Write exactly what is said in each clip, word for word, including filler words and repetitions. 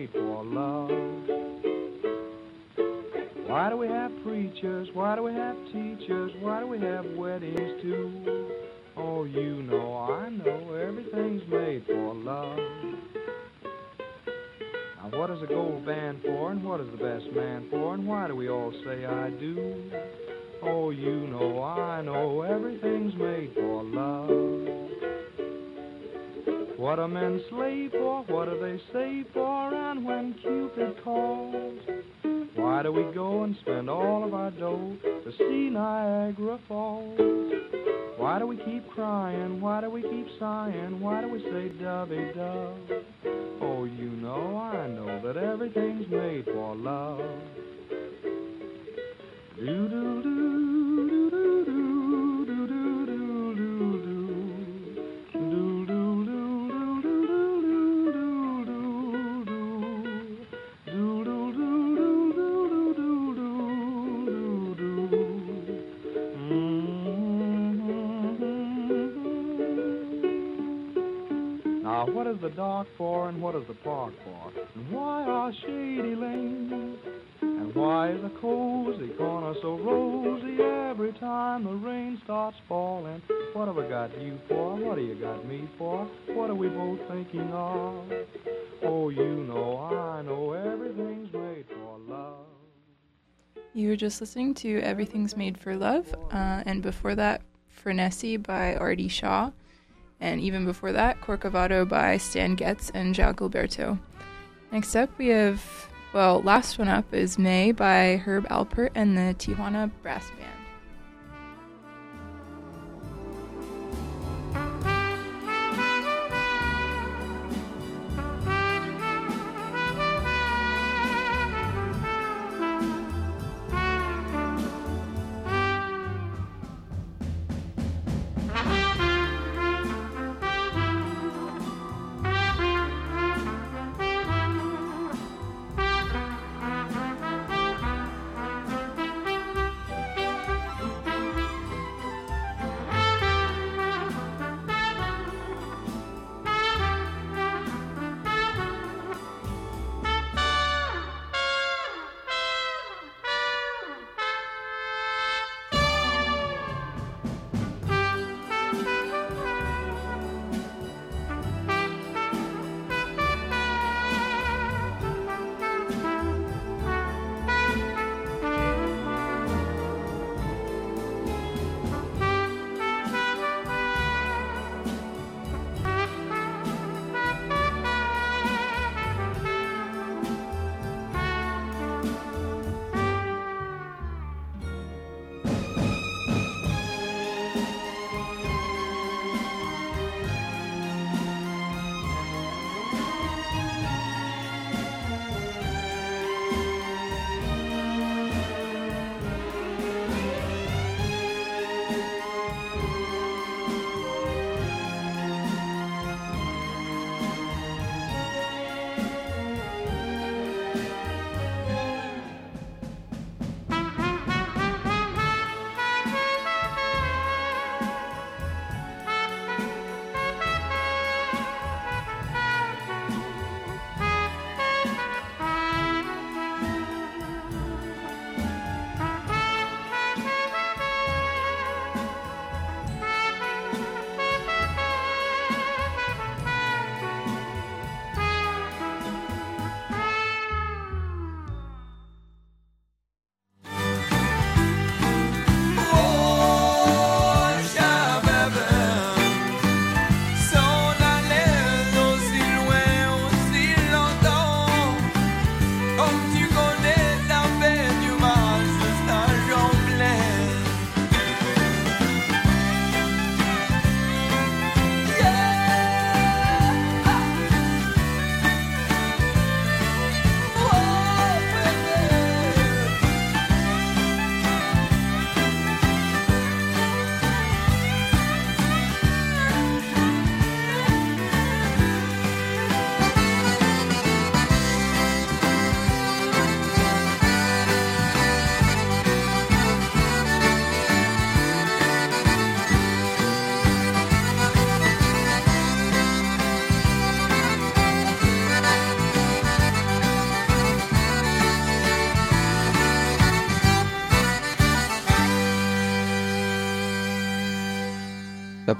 made for love. Why do we have preachers? Why do we have teachers? Why do we have weddings too? Oh, you know, I know, everything's made for love. Now, what is a gold band for, and what is the best man for, and why do we all say I do? Oh, you know, I know, everything's made for love. What are men slave for? What do they save for? And when Cupid calls, why do we go and spend all of our dough to see Niagara Falls? Why do we keep crying? Why do we keep sighing? Why do we say dovey-dove? Oh, you know, I know that everything's made for love. Now, what is the dock for, and what is the park for? And why are shady lanes? And why is a cozy corner so rosy every time the rain starts falling? What have I got you for? What have you got me for? What are we both thinking of? Oh, you know, I know, everything's made for love. You were just listening to Everything's Made for Love, uh, and before that, Frenessi by Artie Shaw. And even before that, Corcovado by Stan Getz and João Gilberto. Next up, we have, well, last one up is May by Herb Alpert and the Tijuana Brass Band.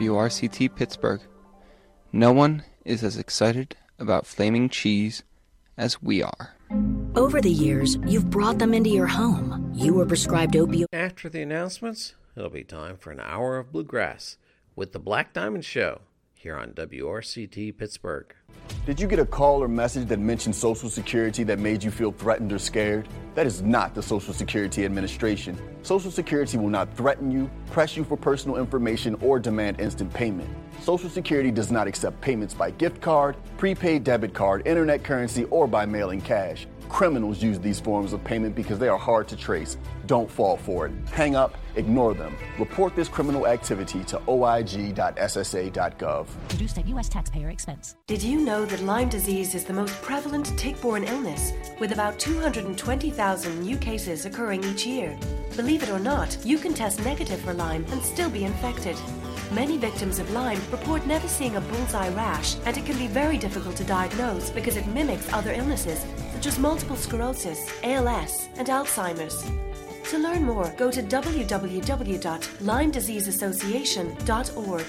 W R C T Pittsburgh. No one is as excited about flaming cheese as we are. Over the years, you've brought them into your home. You were prescribed opioid. After the announcements, it'll be time for an hour of bluegrass with the Black Diamond Show here on W R C T Pittsburgh. Did you get a call or message that mentioned Social Security that made you feel threatened or scared? That is not the Social Security Administration. Social Security will not threaten you, press you for personal information, or demand instant payment. Social Security does not accept payments by gift card, prepaid debit card, internet currency, or by mailing cash. Criminals use these forms of payment because they are hard to trace. Don't fall for it. Hang up, ignore them. Report this criminal activity to O I G dot S S A dot gov. Produced at U S taxpayer expense. Did you know that Lyme disease is the most prevalent tick-borne illness, with about two hundred twenty thousand new cases occurring each year? Believe it or not, you can test negative for Lyme and still be infected. Many victims of Lyme report never seeing a bullseye rash, and it can be very difficult to diagnose because it mimics other illnesses, such as multiple sclerosis, A L S, and Alzheimer's. To learn more, go to w w w dot lyme disease association dot org.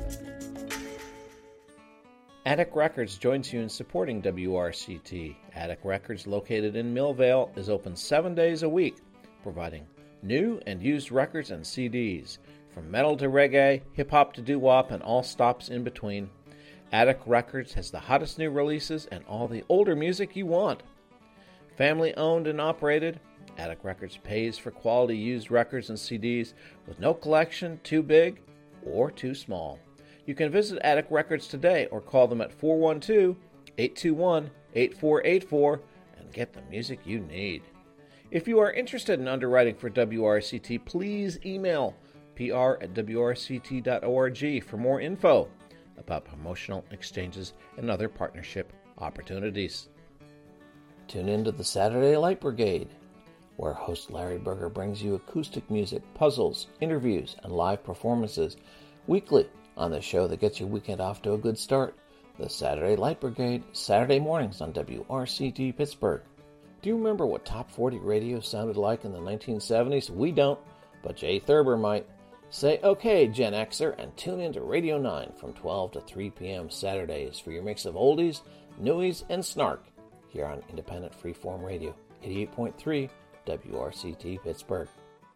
Attic Records joins you in supporting W R C T. Attic Records, located in Millvale, is open seven days a week, providing new and used records and C Ds. From metal to reggae, hip-hop to doo-wop, and all stops in between, Attic Records has the hottest new releases and all the older music you want. Family owned and operated, Attic Records pays for quality used records and C Ds with no collection too big or too small. You can visit Attic Records today or call them at four one two, eight two one, eight four eight four and get the music you need. If you are interested in underwriting for W R C T, please email P R at W R C T dot org for more info about promotional exchanges and other partnership opportunities. Tune in to the Saturday Light Brigade, where host Larry Berger brings you acoustic music, puzzles, interviews, and live performances weekly on the show that gets your weekend off to a good start. The Saturday Light Brigade, Saturday mornings on W R C T Pittsburgh. Do you remember what Top forty radio sounded like in the nineteen seventies? We don't, but Jay Thurber might. Say okay, Gen Xer, and tune in to Radio nine from twelve to three p.m. Saturdays for your mix of oldies, newies, and snark here on Independent Freeform Radio, eighty-eight point three W R C T Pittsburgh.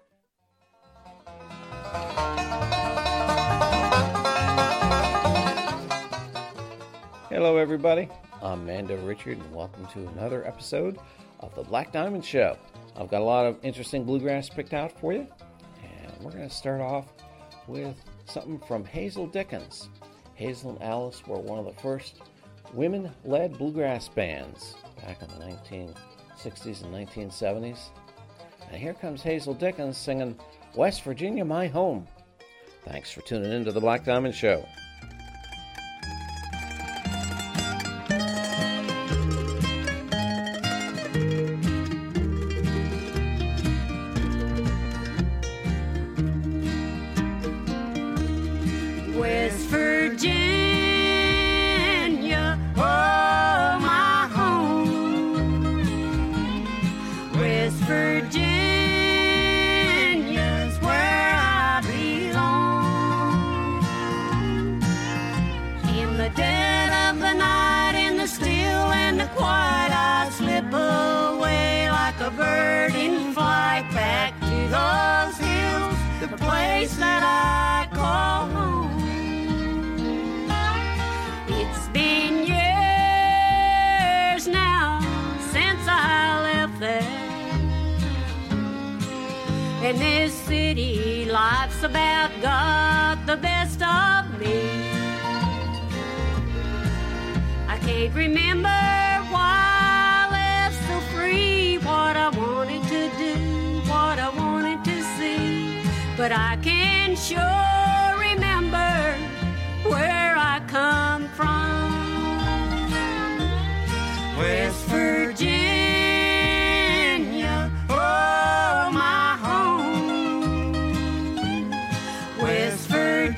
Hello, everybody. I'm Mando Richard, and welcome to another episode of The Black Diamond Show. I've got a lot of interesting bluegrass picked out for you. We're going to start off with something from Hazel Dickens. Hazel and Alice were one of the first women-led bluegrass bands back in the nineteen sixties and nineteen seventies. And here comes Hazel Dickens singing West Virginia, My Home. Thanks for tuning in to The Black Diamond Show. In this city, life's about got the best of me. I can't remember why I left so free, what I wanted to do, what I wanted to see. But I can sure remember where I come from. West Virginia, oh my home. West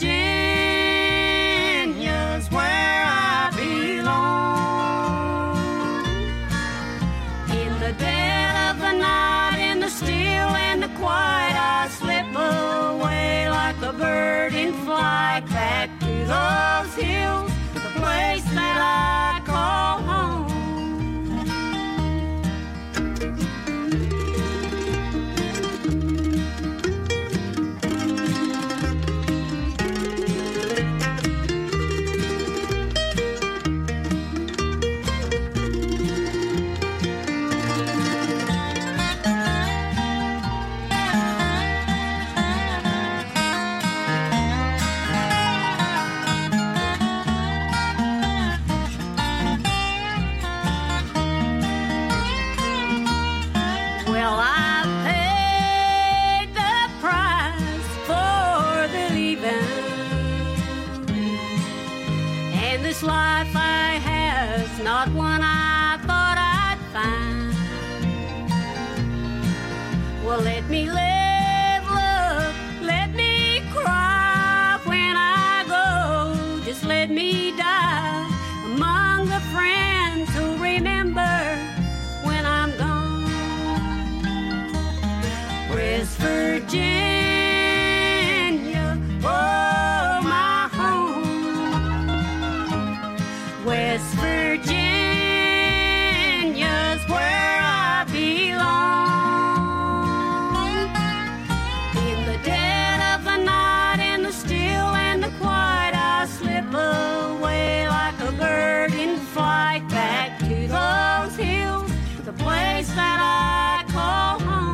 Virginia's where I belong. In the dead of the night, in the still and the quiet, I slip away like a bird in flight. flight back to those hills, the place that I call home. This life I have, not one I thought I'd find. Well, let me live, love, let me cry when I go. Just let me die among the friends who remember when I'm gone. West Virginia, oh, my home. West Virginia's where I belong. In the dead of the night, in the still and the quiet, I slip away like a bird in flight back to those hills, the place that I call home.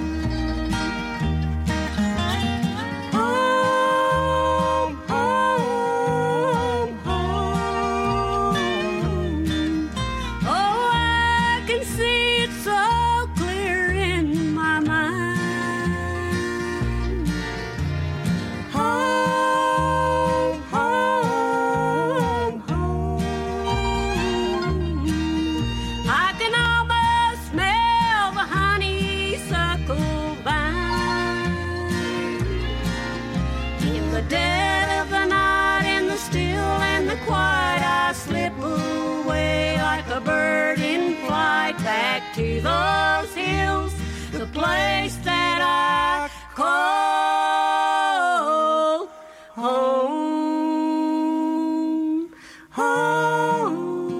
A bird in flight back to those hills, the place that I call home, home.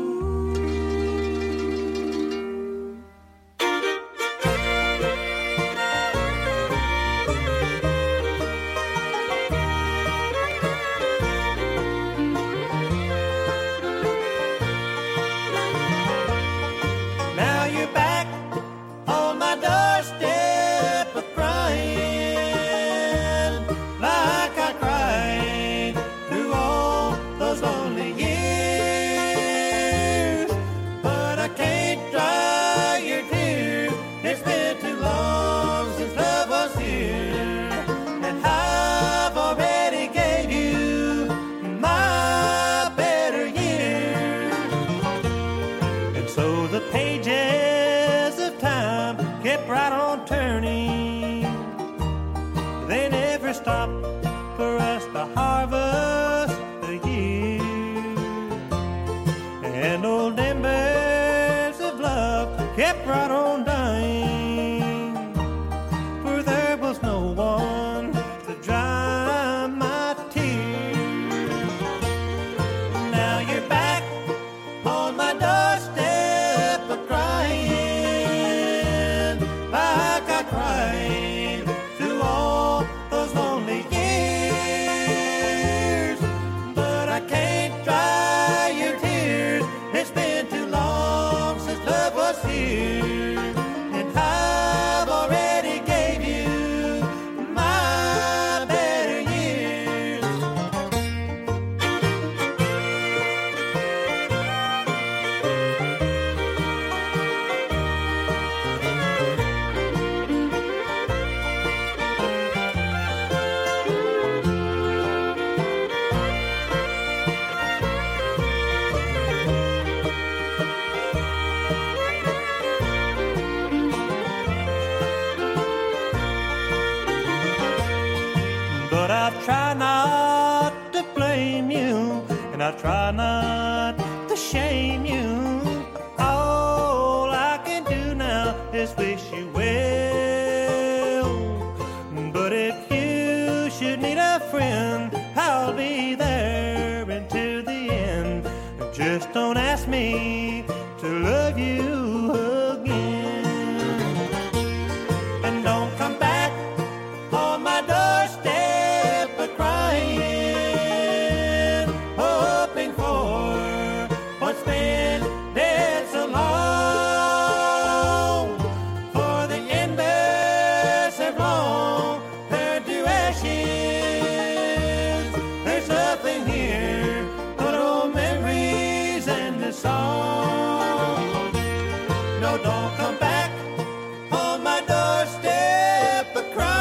Stop for us to harvest the year, and old embers of love kept right on dying, for there was no one to dry my tears. Now you're back on my doorstep a crying like I cried to all lonely years, but I can't dry your tears. It's been too long since love was here, and I've already gave you my better years. But I try not to blame you, and I try not to shame you. All I can do now is wish you well. But if you should need a friend, I'll be Just don't ask me to love you again. And don't come back on my doorstep a crying, hoping for what's been dead so long. For the embers have long turned to ashes. There's nothing here but old memories and the song. No, don't come back on my doorstep a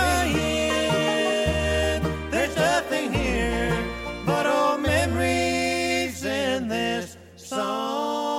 crying. There's nothing here but old memories and this song.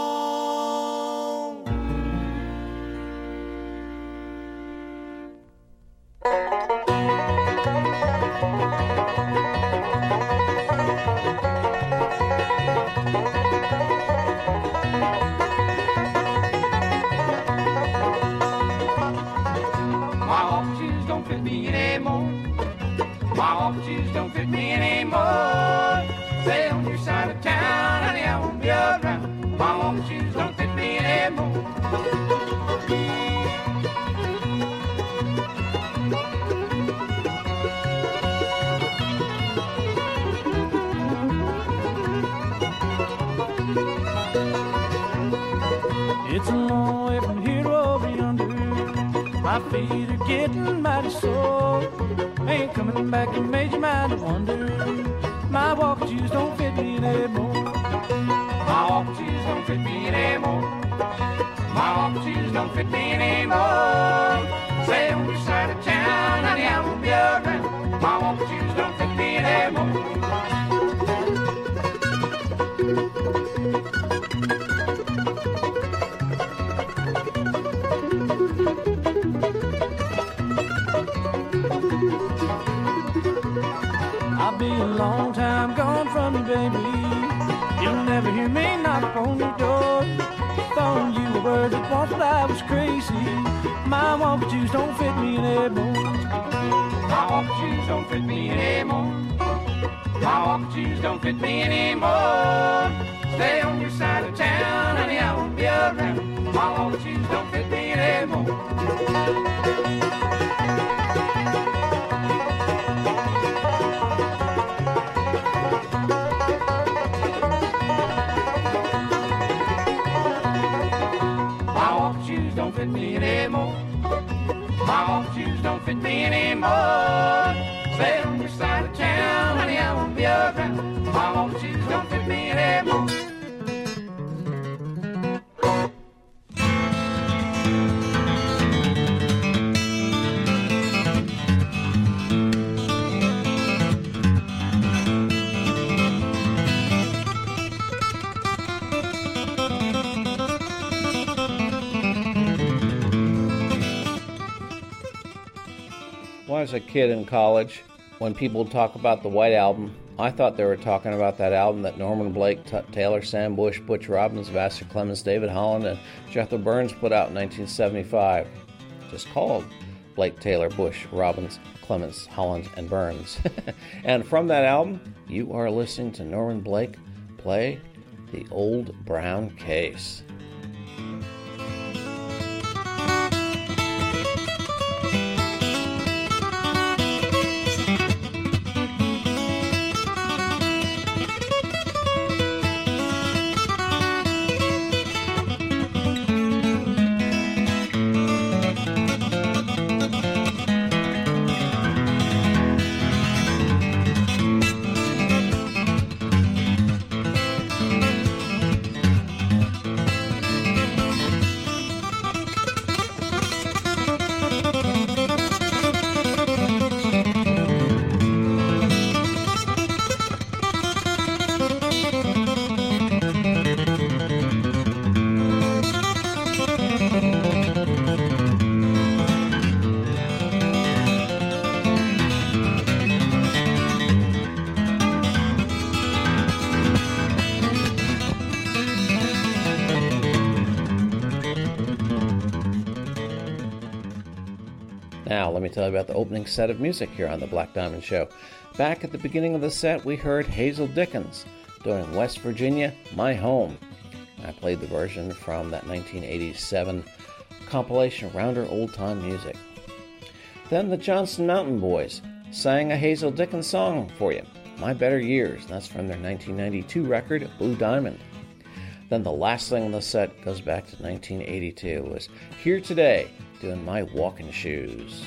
My walk shoes don't fit me anymore. My walk shoes don't fit me anymore. Stay on your side of town, honey, I won't be around. My walk shoes don't fit me anymore. It's a long way from here to over yonder. My feet are getting mighty sore. Ain't coming back and made your mind to wonder. My walking shoes don't fit me anymore. My walk shoes don't fit me anymore. My walk shoes don't fit me anymore. Stay on your side of town, honey, I won't be around. My walk shoes don't fit me anymore. I'll be a long time gone from you, baby. You'll never hear me knock on your door. Throwing you words that once I was crazy. My walking shoes don't fit me anymore. My walk shoes don't fit me anymore. My walk shoes don't fit me anymore. Stay on your side of town, honey, I won't be around. My walk shoes don't fit me anymore. My walk shoes don't fit me anymore. My walk shoes don't fit me anymore. Stay on your side of town, honey, I won't be around. My walk shoes don't fit me anymore. When I was a kid in college, when people would talk about the White Album, I thought they were talking about that album that Norman Blake, Tut Taylor, Sam Bush, Butch Robbins, Vassar Clemens, David Holland, and Jethro Burns put out in nineteen seventy-five. Just called Blake, Taylor, Bush, Robbins, Clemens, Holland, and Burns. And from that album, you are listening to Norman Blake play The Old Brown Case. Now, let me tell you about the opening set of music here on the Black Diamond Show. Back at the beginning of the set, we heard Hazel Dickens doing West Virginia, My Home. I played the version from that nineteen eighty-seven compilation Rounder Old Time Music. Then the Johnson Mountain Boys sang a Hazel Dickens song for you, My Better Years, and that's from their nineteen ninety-two record, Blue Diamond. Then the last thing on the set goes back to nineteen eighty-two, was Here Today, doing My Walking Shoes.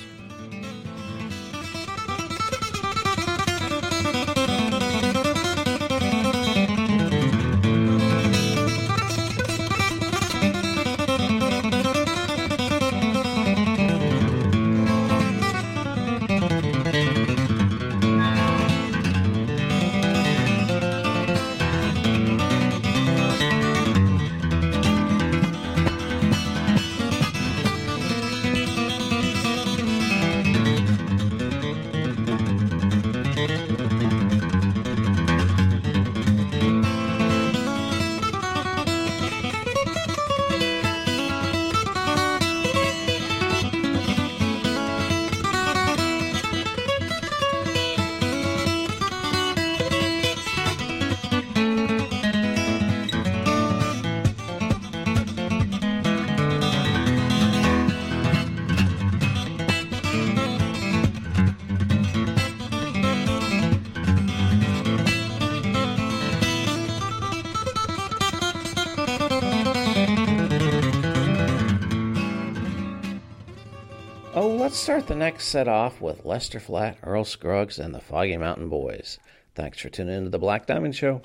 Let's start the next set off with Lester Flatt, Earl Scruggs, and the Foggy Mountain Boys. Thanks for tuning in to the Black Diamond Show.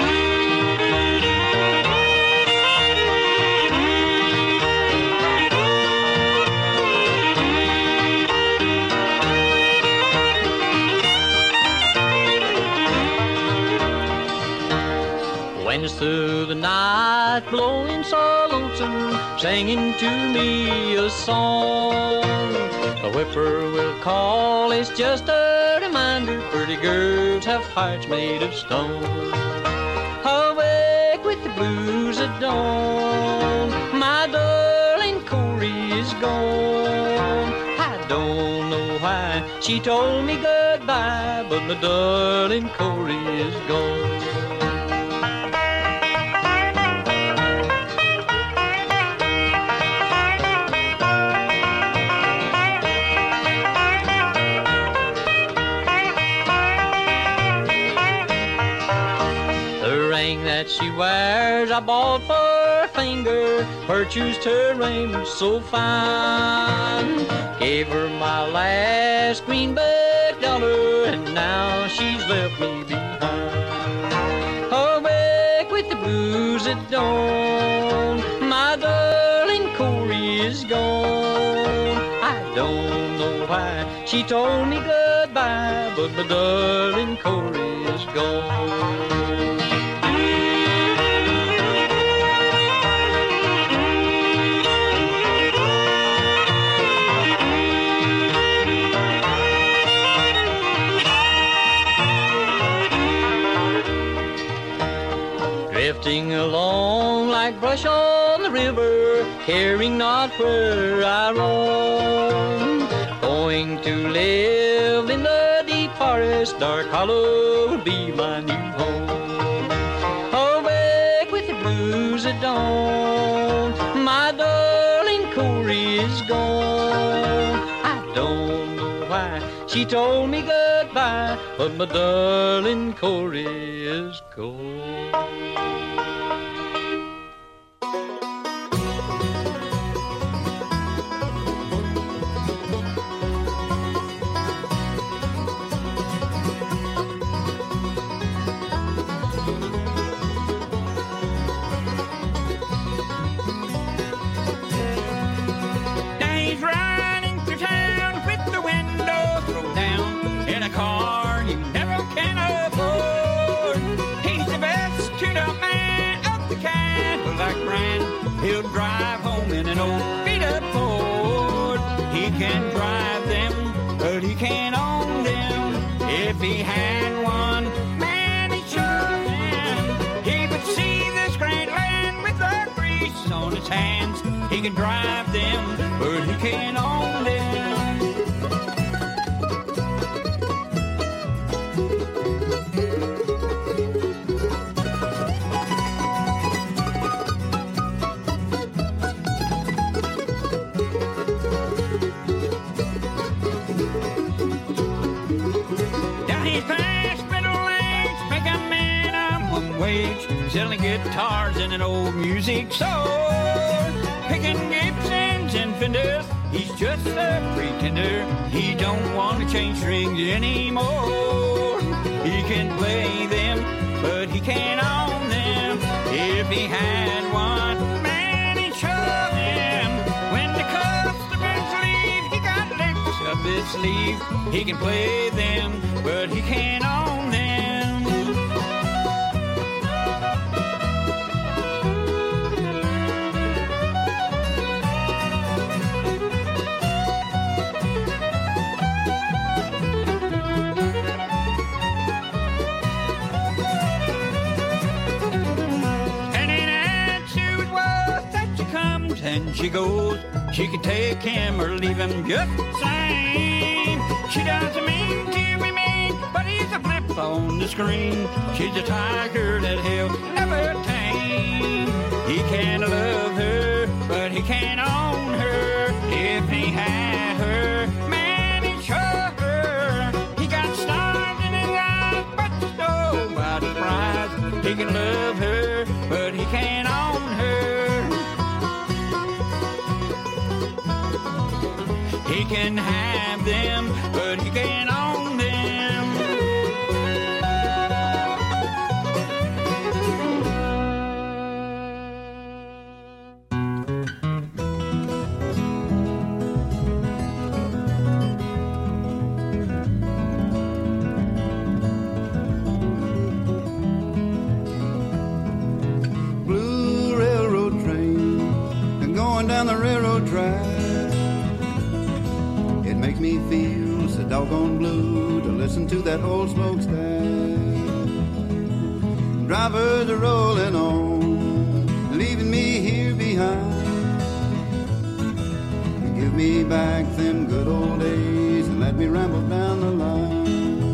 Went through the night, blowing so lonesome, singing to me a song. A whippoorwill call is just a reminder, pretty girls have hearts made of stone. Awake with the blues at dawn, my darling Corey is gone. I don't know why she told me goodbye, but my darling Corey is gone. That she wears I bought for her finger, purchased her ring so fine. Gave her my last greenback dollar, and now she's left me behind. Awake with the blues at dawn, my darling Corey is gone. I don't know why she told me goodbye, but my darling Corey is gone. Drifting along like brush on the river, caring not where I roam. Going to live in the deep forest, dark hollow will be my new home. Awake with the blues at dawn, my darling Corey is gone. I don't know why she told me goodbye, but my darling Corey is gone. He'll drive home in an old beat-up Ford. He can drive them, but he can't own them. If he had one, man, he sure can. He would see this great land with the grease on his hands. He can drive them, but he can't own them. of guitars and an old music store. Picking Gibsons and Fenders, he's just a pretender. He don't want to change strings anymore. He can play them, but he can't own them. If he had one, man, he'd show them. When the customers leave, he got licks up his sleeve. He can play them, but he can't own them. And she goes, she can take him or leave him just the same. She doesn't mean to be mean, but he's a flip on the screen. She's a tiger that he'll never tame. He can love her, but he can't own her. If he had her, man, he'd show her. He got stars in his eyes, but there's nobody's prize. He can love her, but he can't own her. He can have them, but he can't own them. Blue railroad train, and going down the railroad track. Makes me feel so doggone blue to listen to that old smokestack. Drivers are rolling on, leaving me here behind. Give me back them good old days and let me ramble down the line.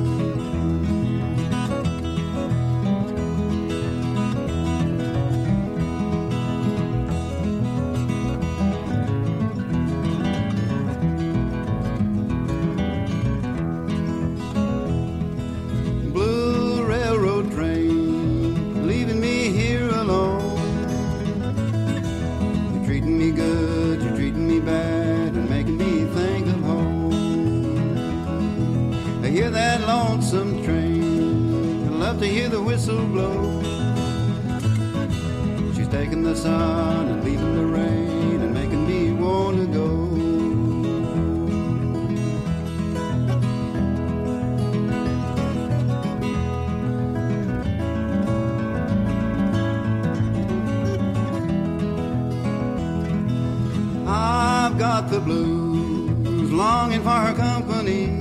To hear the whistle blow. She's taking the sun and leaving the rain and making me want to go. I've got the blues, longing for her company.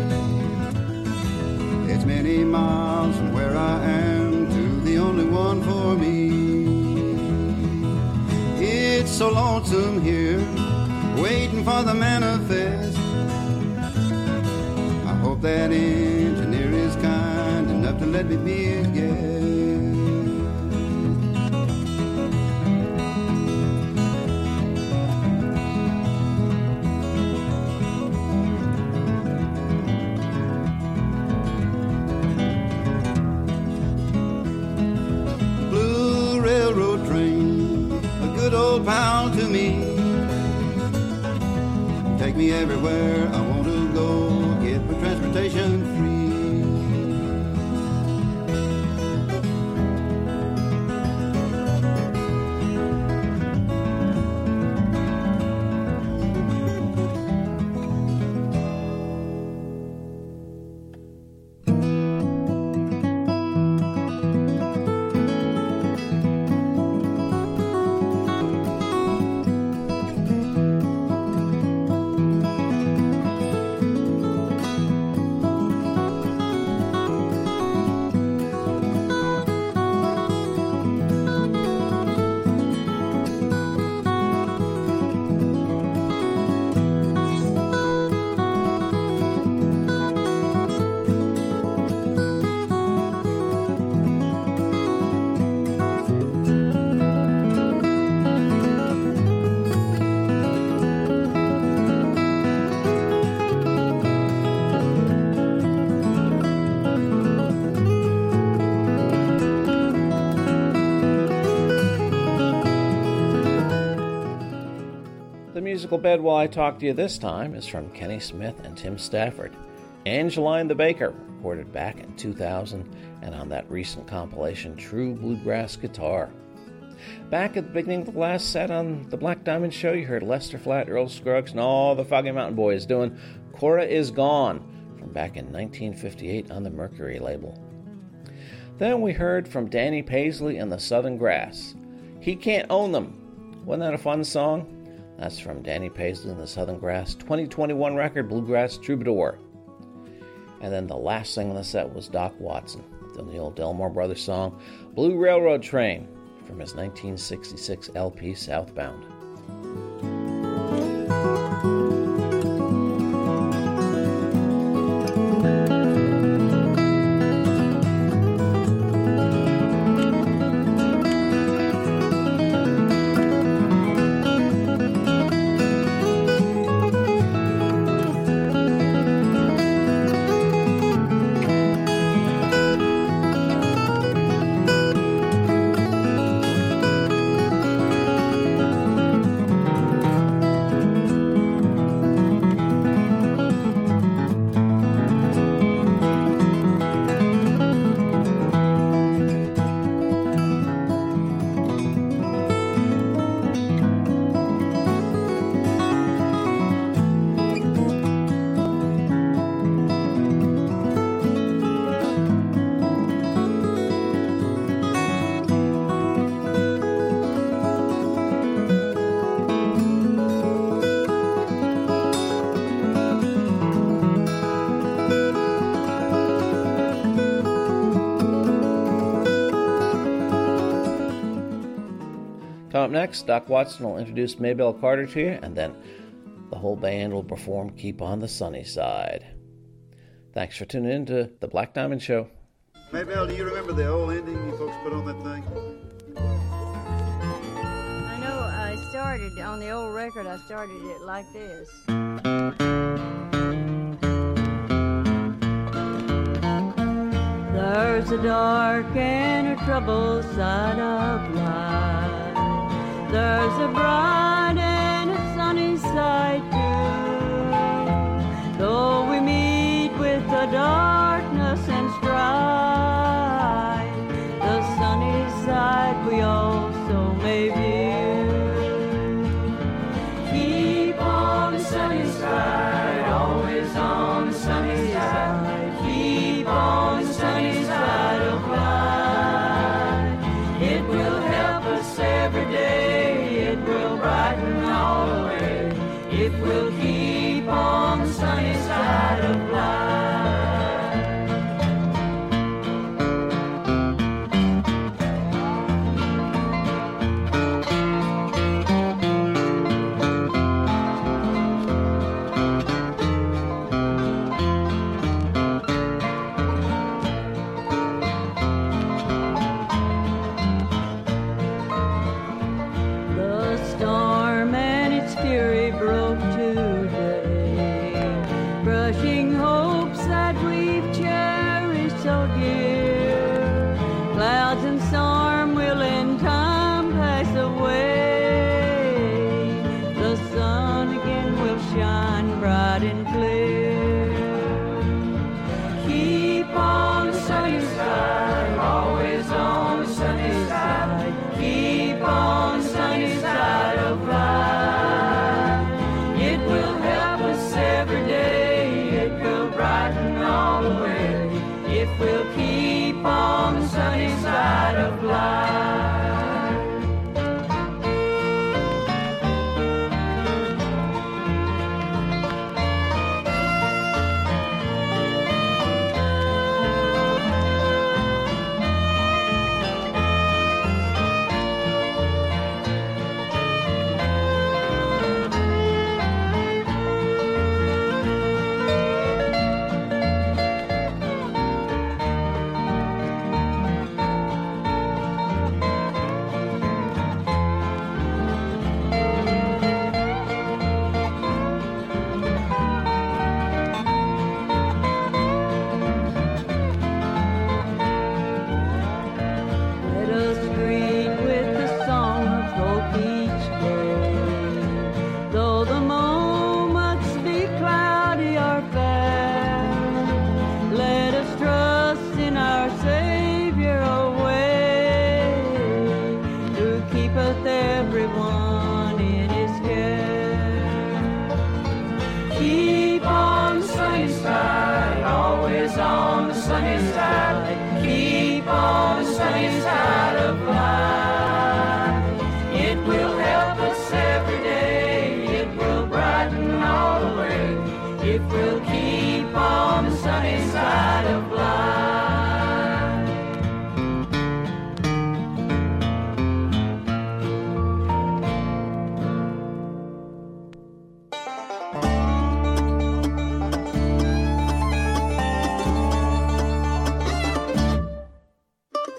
It's many miles from where I am to the only one for me. It's so lonesome here, waiting for the manifest. I hope that engineer is kind enough to let me be his guest. Pal to me, take me everywhere I want to go, get my transportation free. musical bed while I talk to you this time is from Kenny Smith and Tim Stafford. Angeline the Baker, recorded back in two thousand and on that recent compilation, True Bluegrass Guitar. Back at the beginning of the last set on the Black Diamond Show, you heard Lester Flatt, Earl Scruggs, and all the Foggy Mountain Boys doing Cora Is Gone from back in nineteen fifty-eight on the Mercury label. Then we heard from Danny Paisley and the Southern Grass, He Can't Own Them. Wasn't that a fun song? That's from Danny Paisley and the Southern Grass twenty twenty-one record, Bluegrass Troubadour. And then the last thing on the set was Doc Watson, doing the old Delmore Brothers song, Blue Railroad Train, from his nineteen sixty-six L P Southbound. Coming up next, Doc Watson will introduce Maybelle Carter to you, and then the whole band will perform Keep on the Sunny Side. Thanks for tuning in to The Black Diamond Show. Maybelle, do you remember the old ending you folks put on that thing? I know I started, on the old record, I started it like this. There's a dark and a troubled side of life. There's a bright and a sunny side too. Though we meet with the darkness and strife, the sunny side we also may view. Keep on the sunny side, always on the sunny side. Keep on the sunny side of life. It will help us every day. It will brighten all the way. It will keep on the sunny side of life. The storm and its fury broke today.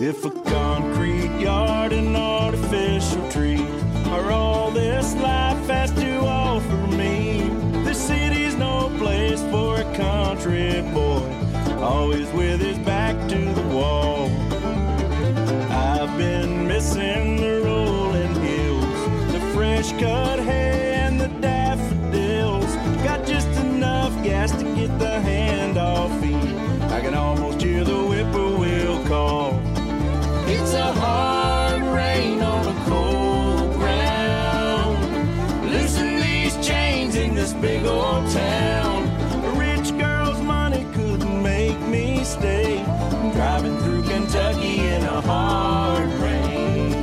If a concrete yard and artificial tree are all this life has to offer me, the city's no place for a country boy, always with his back to the wall. I've been missing the rolling hills, the fresh cut hay and the daffodils. Got just enough gas to get the handoff feed. I can almost hear the whippoorwill call. It's a hard rain on a cold ground. Loosen these chains in this big old town. A rich girl's money couldn't make me stay. I'm driving through Kentucky in a hard rain.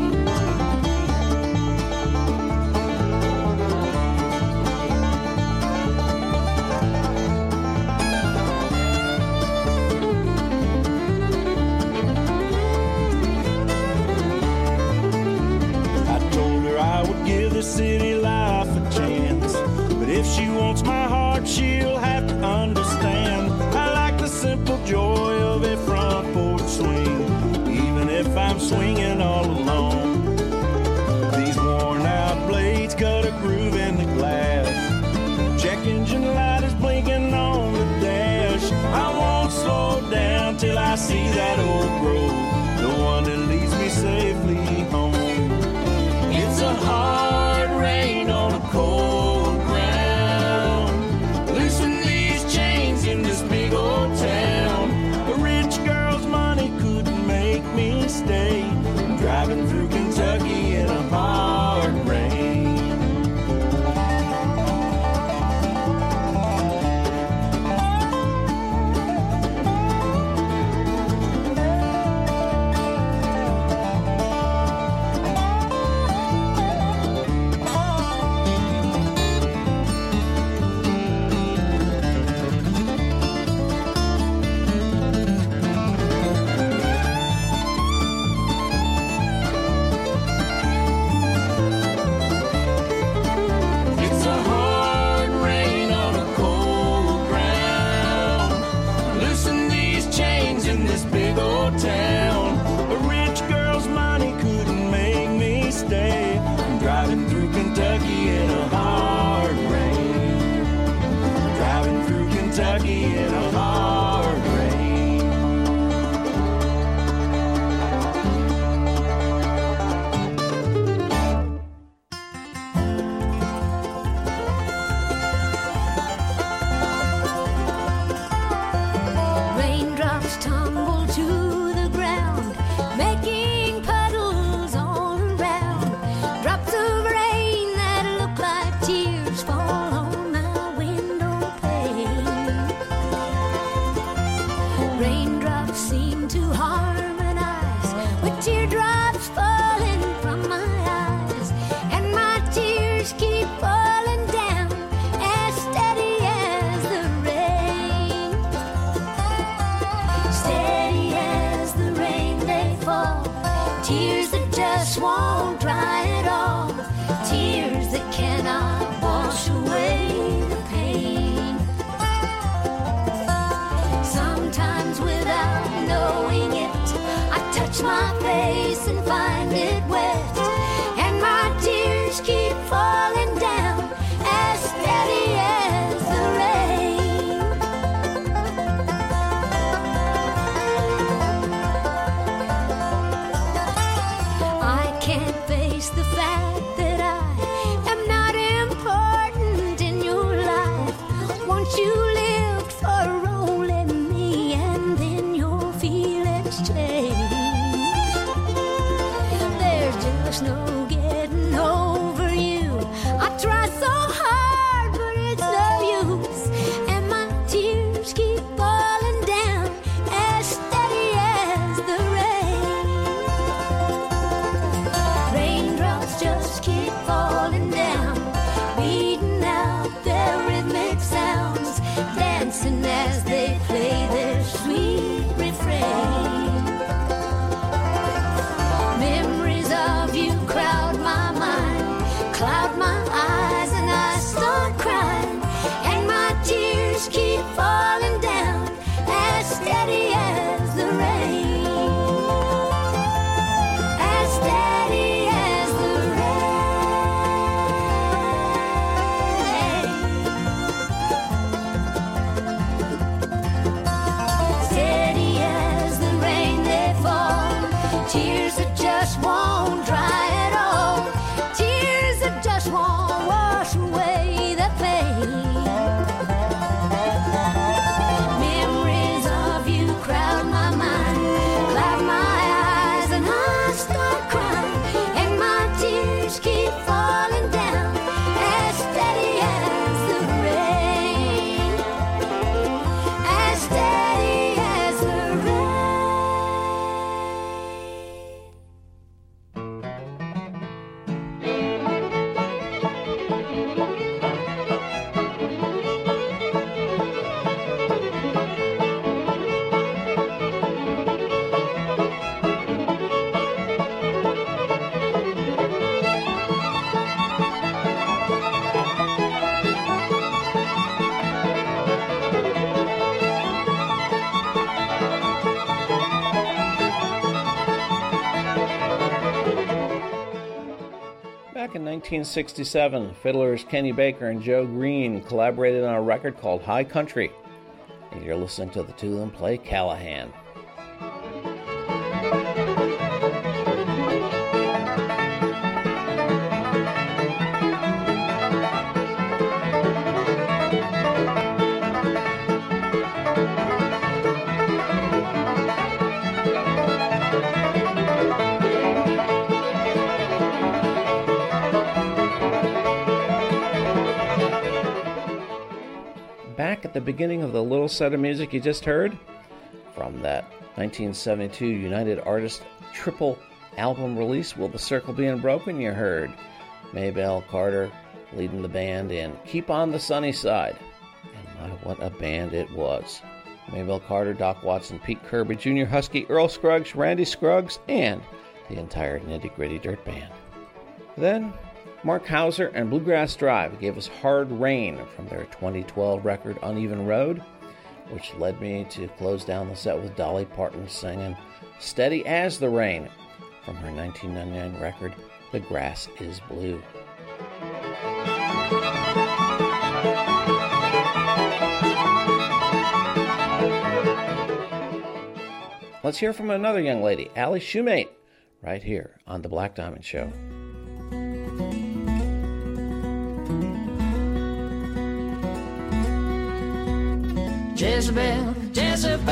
The city life a chance, but if she wants my heart, she'll have to understand. I like the simple joy of a front porch swing, even if I'm swinging all alone. These worn out blades cut a groove in the glass. Check engine light is blinking on the dash. I won't slow down till I see that old grove, the one that leads me safely home. It's a hard rain on a cold ground. Loosen these chains in this big old town. A rich girl's money couldn't make me stay. I'm driving through Kentucky in a hard rain. Falling down as steady as the rain. Back in nineteen sixty-seven, fiddlers Kenny Baker and Joe Green collaborated on a record called High Country. And you're listening to the two of them play Callahan. Back at the beginning of the little set of music you just heard, from that nineteen seventy-two United Artists triple album release, Will the Circle Be Unbroken, you heard Maybelle Carter leading the band in Keep on the Sunny Side. And my, what a band it was. Maybelle Carter, Doc Watson, Pete Kirby, Junior Husky, Earl Scruggs, Randy Scruggs, and the entire Nitty Gritty Dirt Band. Then Mark Hauser and Bluegrass Drive gave us Hard Rain from their twenty twelve record Uneven Road, which led me to close down the set with Dolly Parton singing Steady as the Rain from her nineteen ninety-nine record The Grass is Blue. Let's hear from another young lady, Allie Shoemate, right here on The Black Diamond Show. Jezebel, Jezebel,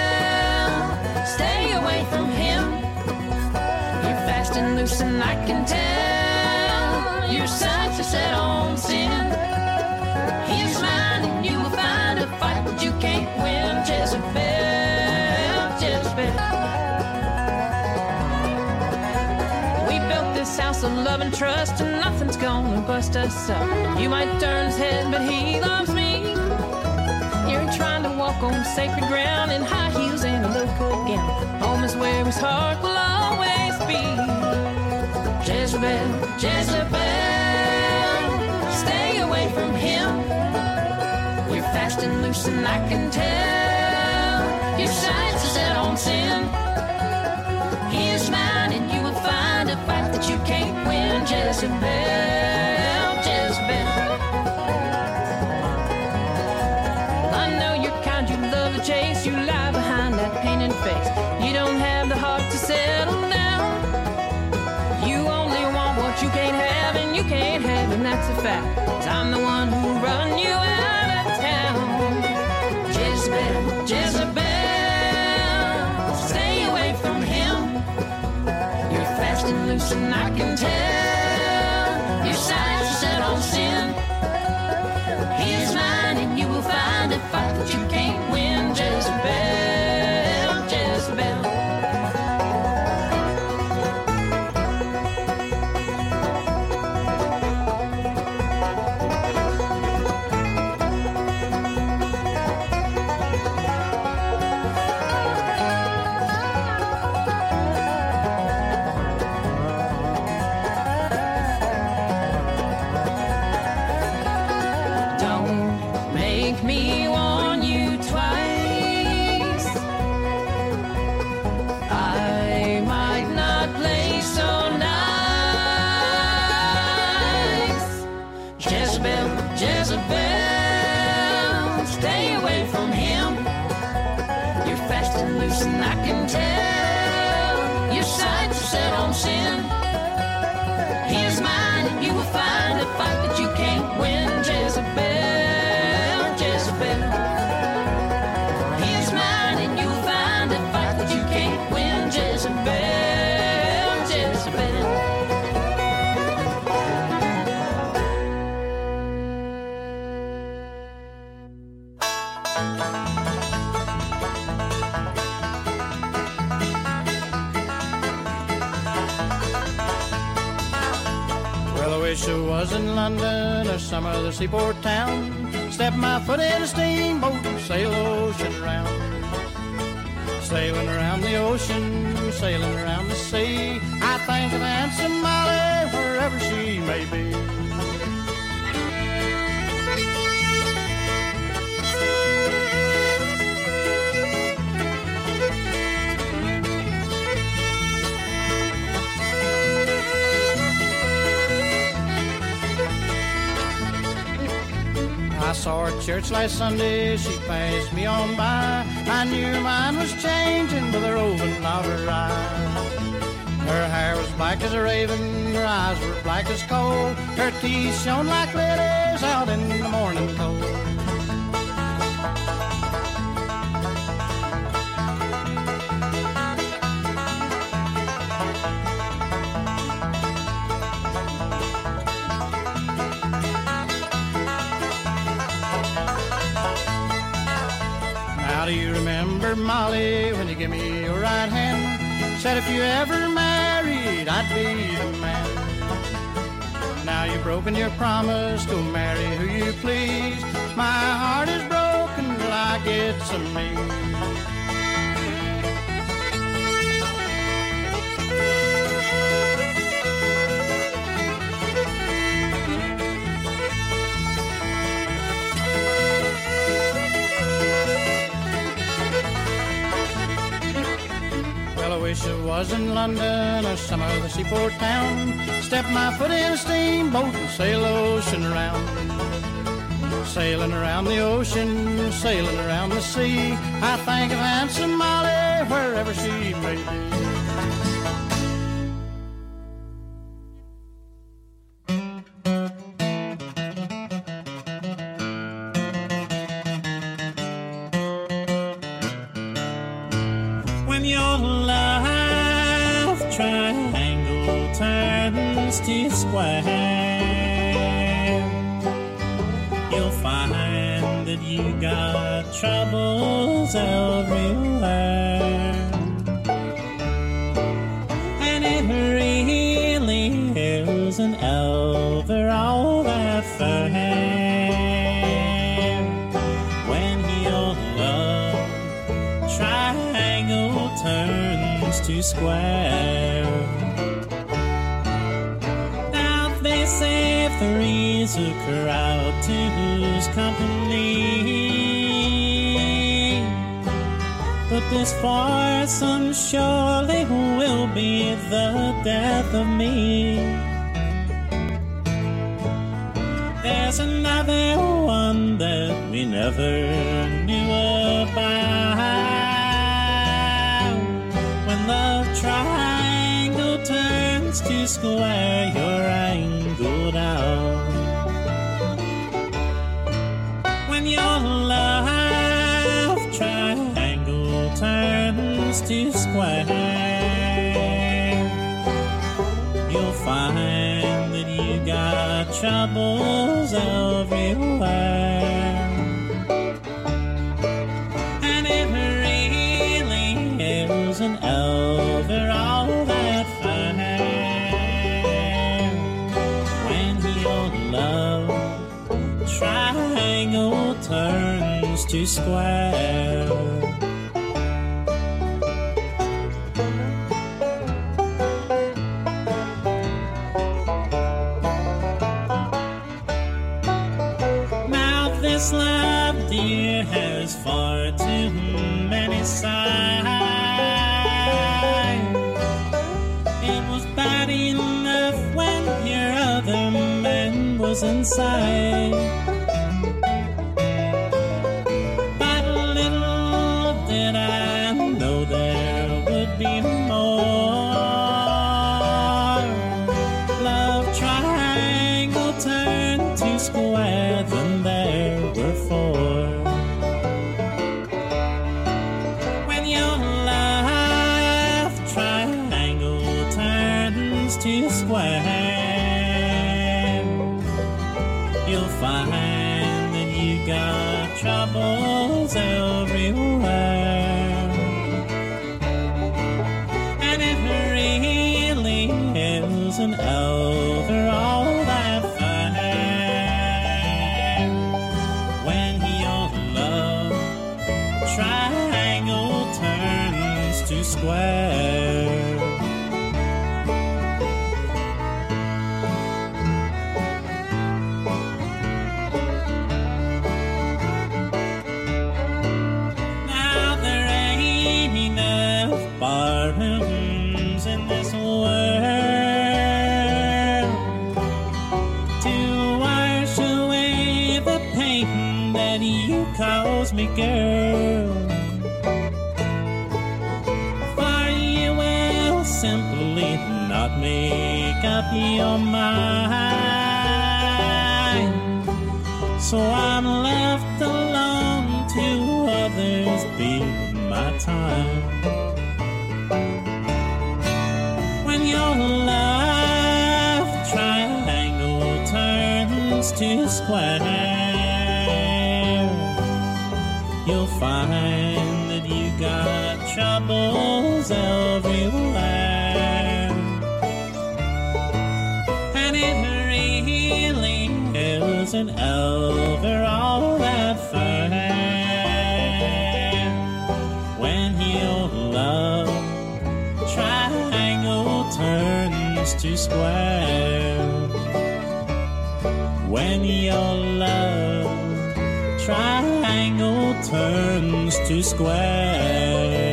stay away from him. You're fast and loose and I can tell your sights are set on sin. He's mine and you will find a fight that you can't win. Jezebel, Jezebel. We built this house of love and trust and nothing's gonna bust us up. You might turn his head but he loves me. You're trying to walk on sacred ground in high heels and a low-cut gown. Home is where his heart will always be. Jezebel, Jezebel, stay away from him. You're fast and loose and I can tell your sights are set on sin. He is mine and you will find a fight that you can't win. Jezebel, Jezebel. Chase, you lie behind that painted face. You don't have the heart to settle down. You only want what you can't have, and you can't have, and that's a fact. 'Cause I'm the one who run you out of town. Jezebel, Jezebel, stay away from him. You're fast and loose, and I can tell your sights are set on sin. He is mine, and you will find a fight that you can't win. Jezebel, Jezebel. Don't make me warn you twice. Jezebel, stay away from him. You're fast and loose and I can tell your sights are set on sin. He is mine and you will find a fight that you can't win. Jezebel, Jezebel. He is mine and you will find a fight that you can't win. Jezebel, Jezebel. wish I was in London or some other seaport town. Step my foot in a steamboat, sail ocean around. Sailing around the ocean, sailing around the sea. I think of Aunt Somali wherever she may be. saw her at church last Sunday, she passed me on by. I knew her mind was changing with the roving of her eyes. Her hair was black as a raven, her eyes were black as coal. Her teeth shone like lilies out in the morning cold. Now do you remember, Molly, when you gave me your right hand? Said if you ever married, I'd be the man. Now you've broken your promise, go marry who you please. My heart is broken like it's a me. I wish it was in London or some other seaport town. Step my foot in a steamboat and sail ocean around. Sailing around the ocean, sailing around the sea. I think of handsome Molly wherever she may be. When your love triangle turns to square, you'll find that you got troubles everywhere. And it really is an overall affair when your love triangle turns to square. Now they say three's a crowd, two's company, but this foursome surely will be the death of me. There's another one that we never knew about. When love triangle turns to square, you're angled out. When your love triangle turns to square, you'll find that you got troubles everywhere. And it really is an overall affair when your love triangle turns to square. This love, dear, has far too many sides. It was bad enough when your other man was inside. But little did I know there would be more. Love triangle turned to square than there were four. When your love triangle turns to square, you'll find that you got troubles everywhere. And it really is an overall affair when your love triangle turns to square. Now there ain't enough barrooms in this world calls me girl. For you will simply not make up your mind. So I'm left alone to others be my time. When your love triangle turns to square, you'll find that you got troubles everywhere. And it really isn't ever all that fair when your love triangle turns to square. When your love triangle turns to square.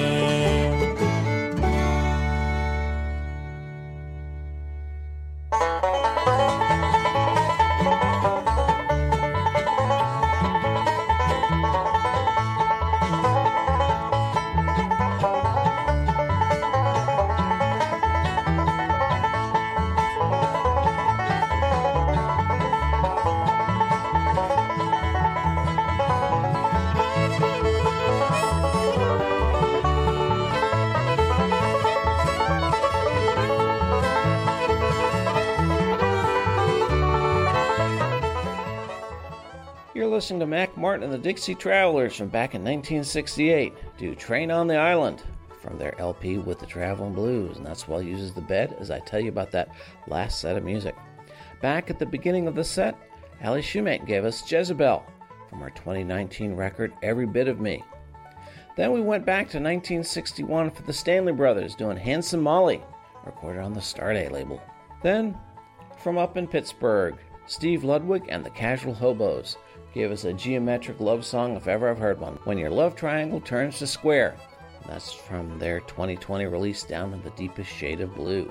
Listening to Mac Martin and the Dixie Travelers from back in nineteen sixty-eight, do Train on the Island from their L P With the Traveling Blues, and that's Swell Uses the Bed as I tell you about that last set of music. Back at the beginning of the set, Ally Shoemate gave us Jezebel from her twenty nineteen record Every Bit of Me. Then we went back to nineteen sixty-one for the Stanley Brothers doing Handsome Molly, recorded on the Starday label. Then, from up in Pittsburgh, Steve Ludwig and the Casual Hobos gave us a geometric love song if ever I've heard one, When Your Love Triangle Turns to Square. That's from their twenty twenty release, Down in the Deepest Shade of Blue.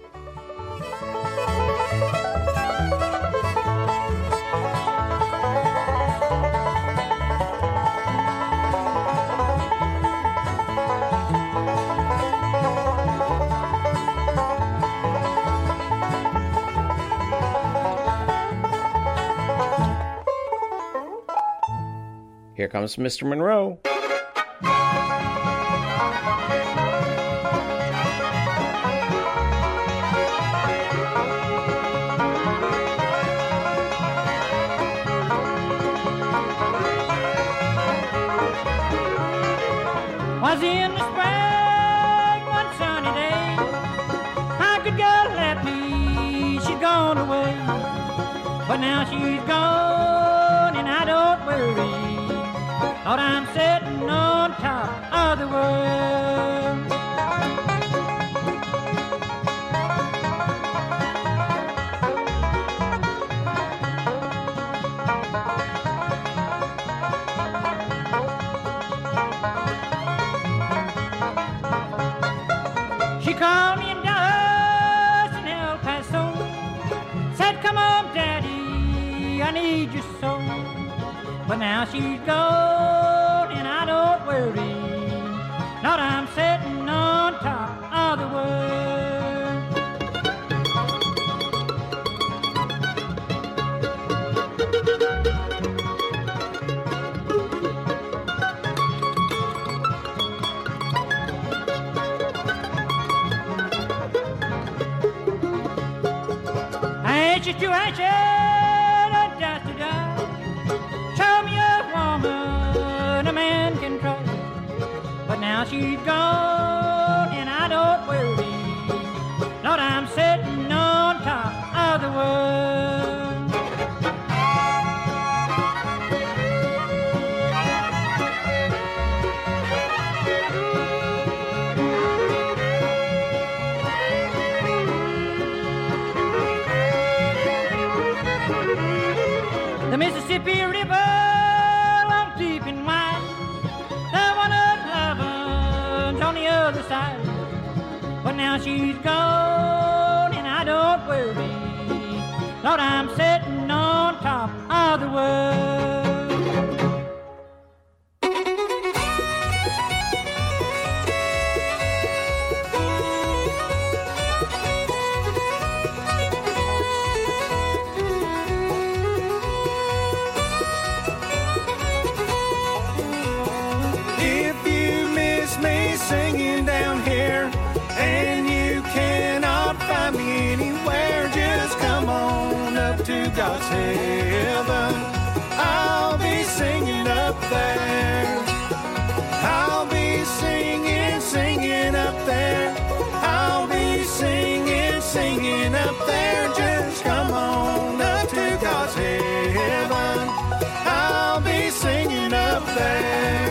Here comes Mister Monroe. Was in the spring one sunny day, how could God let me? She's gone away, but now she's gone and I don't worry. Thought I'm sitting on top of the world. She called me in Dallas and El Paso, said, come on, Daddy, I need you so. But now she's gone and I don't worry. Not I'm sitting on top of the world. I ain't just too anxious. Now she's gone and I don't worry. Lord, I'm sitting on top of the world. The Mississippi River runs deep and wide. On the other side, but now she's gone and I don't worry. Lord, I'm sitting on top of the world. up to God's heaven. I'll be singing up there. I'll be singing, singing up there. I'll be singing, singing up there. Just come on up to God's heaven. I'll be singing up there.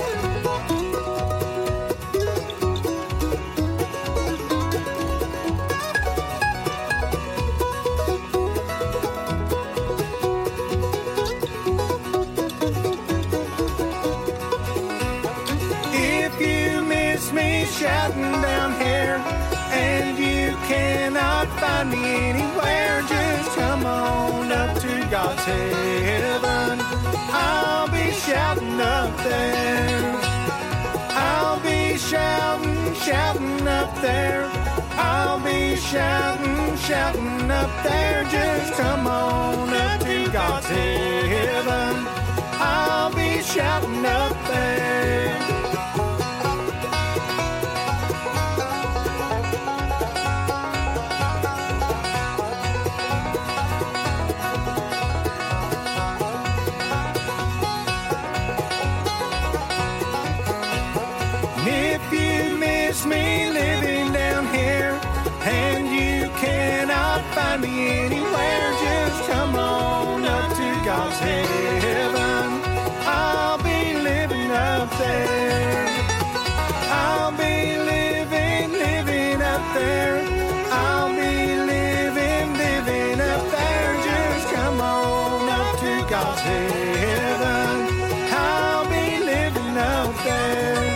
Shouting down here, and you cannot find me anywhere. Just come on up to God's heaven. I'll be shouting up there. I'll be shouting, shouting up there. I'll be shouting, shouting up there. Just come on up to God's heaven. I'll be shouting up there. Me living down here, and you cannot find me anywhere. Just come on up to God's heaven. I'll be living up there. I'll be living, living up there. I'll be living, living up there. Just come on up to God's heaven. I'll be living up there.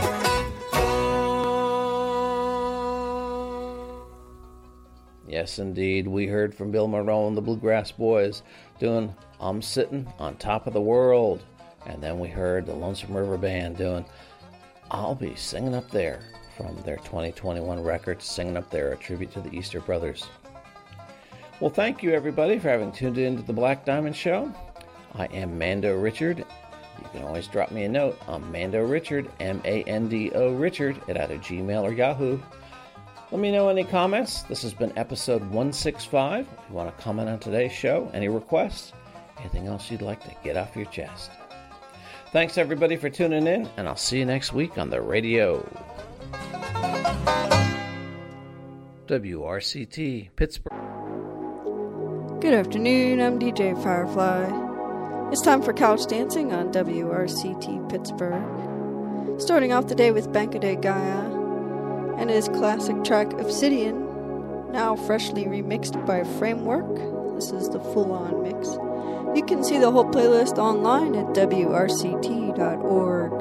Yes, indeed. We heard from Bill Monroe and the Bluegrass Boys doing I'm Sitting on Top of the World. And then we heard the Lonesome River Band doing I'll Be Singing Up There from their twenty twenty-one record, Singing Up There, a tribute to the Easter Brothers. Well, thank you, everybody, for having tuned in to the Black Diamond Show. I am Mando Richard. You can always drop me a note on Mando Richard, M A N D O Richard, at either Gmail or Yahoo. Let me know any comments. This has been episode one sixty-five. If you want to comment on today's show, any requests, anything else you'd like to get off your chest. Thanks, everybody, for tuning in, and I'll see you next week on the radio. W R C T, Pittsburgh. Good afternoon, I'm D J Firefly. It's time for Couch Dancing on W R C T, Pittsburgh. Starting off the day with Banca de Gaia and his classic track Obsidian, now freshly remixed by Framework. This is the full-on mix. You can see the whole playlist online at W R C T dot org.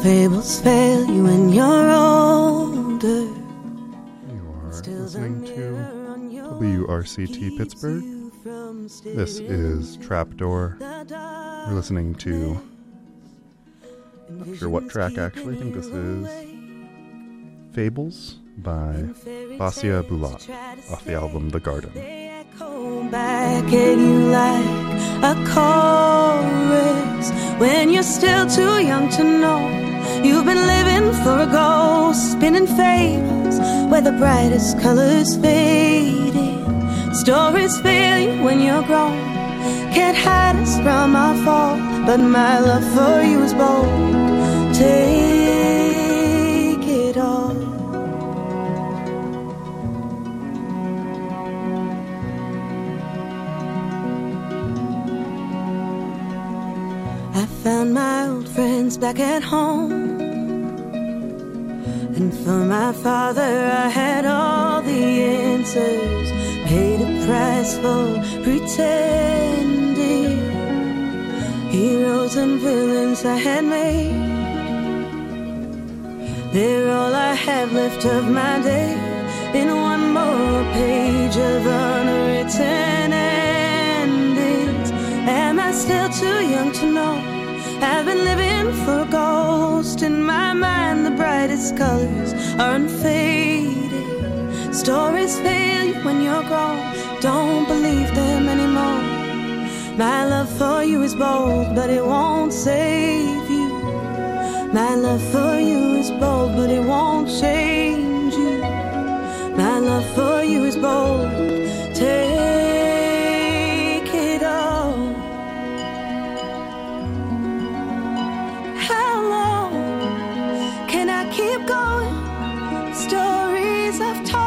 fables fail you when you're older. You are listening to W R C T Pittsburgh. This is Trapdoor. We're listening to, not sure what track actually, I think this is Fables by Basia Bulat off the album The Garden. Come back at you like a chorus when you're still too young to know. You've been living for a ghost, spinning fables where the brightest colors faded. Stories fail you when you're grown, can't hide us from our fall, but my love for you is bold. Take it all. I found my old friends back at home, and for my father I had all the answers. Paid a price for pretending. Heroes and villains I had made, they're all I have left of my day, in one more page of unwritten endings. Am I still too young to know? I've been living for a ghost. In my mind the brightest colors are unfaded. Stories fail you when you're grown, don't believe them anymore. My love for you is bold, but it won't save you. My love for you is bold, but it won't change you. My love for you is bold. Take it all. How long can I keep going? Stories I've told,